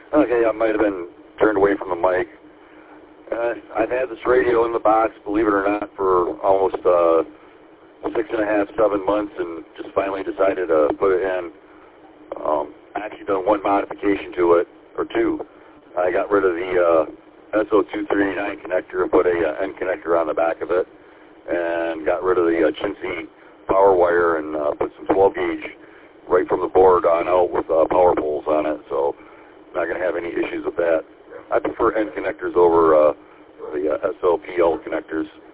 Okay, I might have been turned away from the mic. I've had this radio in the box, believe it or not, for almost 6.5, 7 months, and just finally decided to put it in. Actually done one modification to it, or two. I got rid of the SO239 connector and put a N connector on the back of it, and got rid of the chintzy power wire and put some 12 gauge right from the board on out with power poles on it, so not going to have any issues with that. I prefer N connectors over the SLPL connectors.